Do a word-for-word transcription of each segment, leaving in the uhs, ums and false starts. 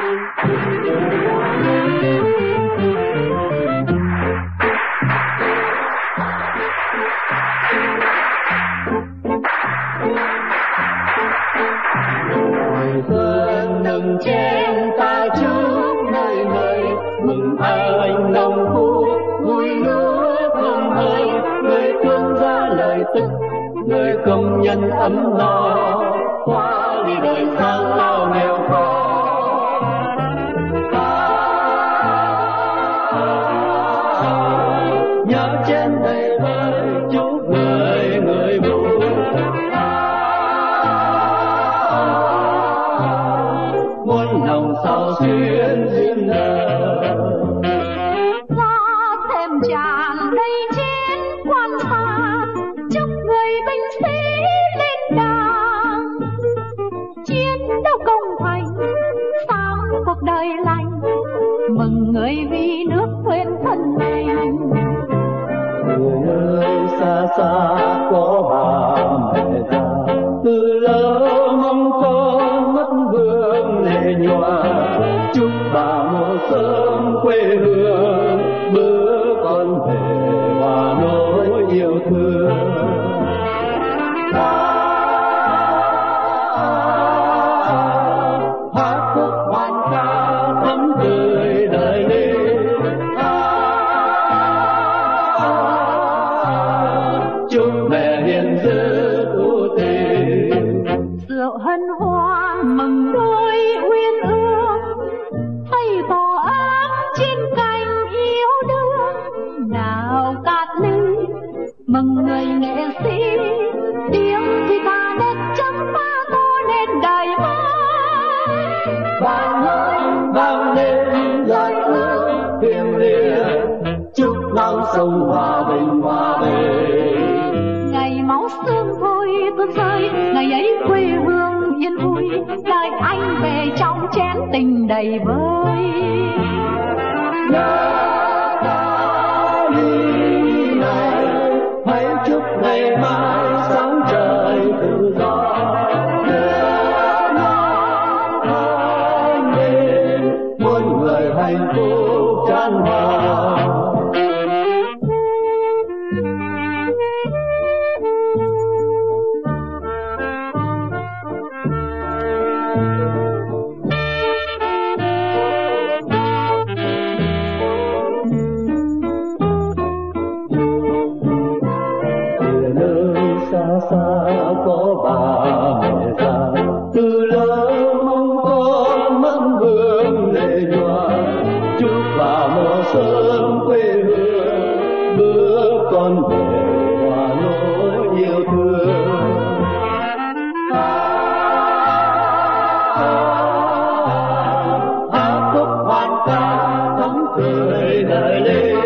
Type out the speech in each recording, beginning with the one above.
Xuân nâng chén ta chúc nơi nơi mừng anh đồng phú vui lúa thơm hơi, người thương ra lời tức người công nhân ấm no qua đi đời sang lao nghèo khó. Nhớ trên đầy vơi chúc người người vui, muôn lòng sao xuyên duyên nợ. Gió thêm tràn đầy trên quan xa, chúc người binh sĩ lên đàng, chiến đấu công thành sáng cuộc đời lành, mừng người vì nước quên thân mình. Người ơi xa xa có bà mẹ già, từ lâu mong con mất vương lệ nhòa, chúc bà mùa sớm quê hương bữa con về hòa nỗi yêu thương. Hát khúc hoan ca thắm tươi đời lên, chúc mẹ hiền dữ tu tình. Rượu hân hoan mừng đôi uyên ương, tay bò ấm trên cành yêu đương. Nào cát ly mừng người nghệ sĩ, tiếng guitar đất chấm pha tô lên đời mới. Vang lên vang lên lời ước thiêng liêng, chúc non sông hòa bình hòa bình. Ngày máu xương thôi tuôn rơi, ngày ấy quê hương yên vui, đợi anh về trong chén tình đầy vơi. Nhớ ta đi này, hãy chúc ngày mai sáng trời tự do. Nhớ non thanh niên, muôn người hạnh phúc chan hòa. Xa xa có bà mẹ già, từ lâu mong con mất vương lệ nhòa, chúc bà mùa sớm quê hương bữa con về hòa nỗi yêu thương. Hát khúc hoan ca thắm tươi đời lên,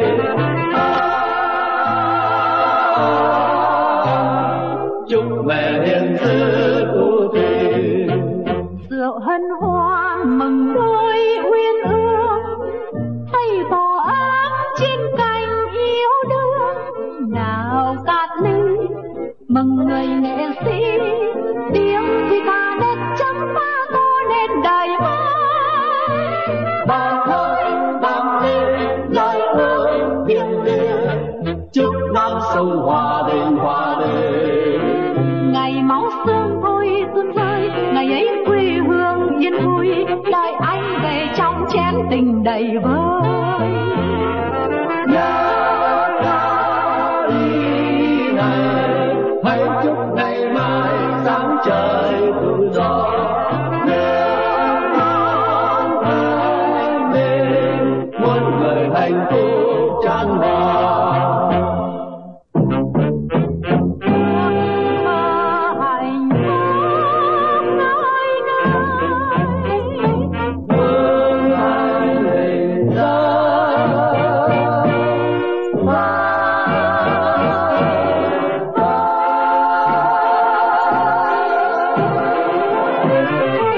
chúc mẹ hiền dữ tu tình. Rượu hân hoan mừng đôi uyên ương, tay bò ấm trên cành yêu đương. Nào cát ly mừng người nghệ sĩ, tiếng guitar đất chấm pha tô lên đời mới. Vang lên vang lên lời ước thiêng liêng, chúc non sông hòa bình hòa bình. Ngày máu xương thôi tuôn rơi, ngày ấy quê hương yên vui, đợi anh về trong chén tình đầy vơi. Nhớ ta đi này, hãy chúc ngày mai sáng trời tự do. Nhớ non thanh niên, muôn người hạnh phúc chan hòa. Thank you.